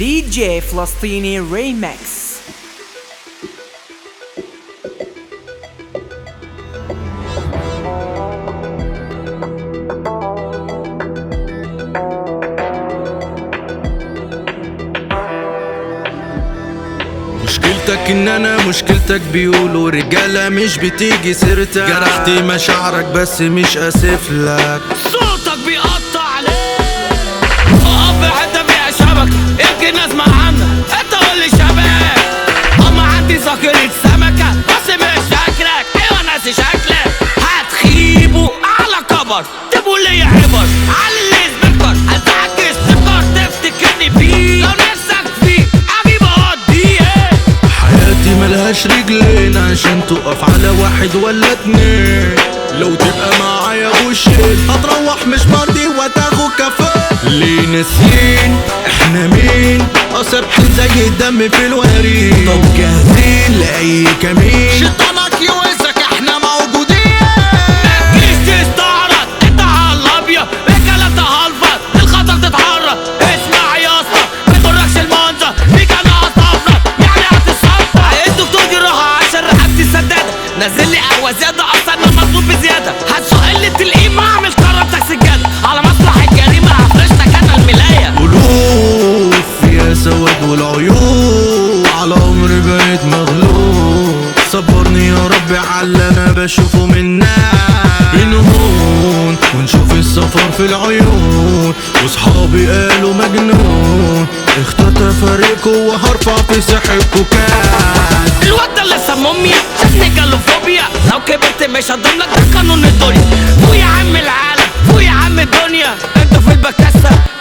دي جي فلسطيني ريمكس. مشكلتك ان انا مشكلتك بيقولوا رجالة مش بتيجي سيرتك. جرحتي مشاعرك بس مش اسف لك. صوتك بيقطع عليك. اقف في حتة فيها شبكة يمكن اسمع عنك انت واللي شبك. اما عندي ذاكرة سمكة بس مش فاكرك. ايوه ناسي شكلك. هتخيبوا على كبر تبقوا ليا عبر على اللي يثبتكر. هتعكس تفكر تفتكرني بيه. لو نفسك فيه اجيب اوديه. حياتي ملهاش رجلين عشان تقف على واحد ولا اتنين. لو تبقى معايا وشين هتروح مش مرضي وتاخد كفاء. ليه ناسيين احنا مين؟ سبح زي الدم في الوريد. طب جاهزين لأي كمين؟ شيطانك يوزك احنا موجودين. متجيش تستعرض انت عالابيض الكلام ده هلفط الخطر تتحرك. اسمع يا اسطى متضركش المنظر فيك انا هستفرد يعني هتتصفى. الدكتور دي روحها عشان رقبتي سدادة. نزل لي قهوة زيادة اصلا انا مطلوب بزيادة. هتسوق قلة القيمة اعمل كرمتك سجادة. على مسرح الجريمة هفرشتك انا الملاية. ألوف يا سواد والعيوب على عمري بقيت مغلوب. صبرني يا ربي على اللي انا بشوفه منك. بنهون ونشوف السفر في العيون. وصحابي قالوا مجنون. اخترت افارقكوا وهرفع في ساحبكوا كاس. الواد ده اللي سموميا شافني جالوفوبيا. لو كبرت مش هضملك ده قانون الدنيا. فوق يا عم العالم فوق يا عم الدنيا. انت في البكاسة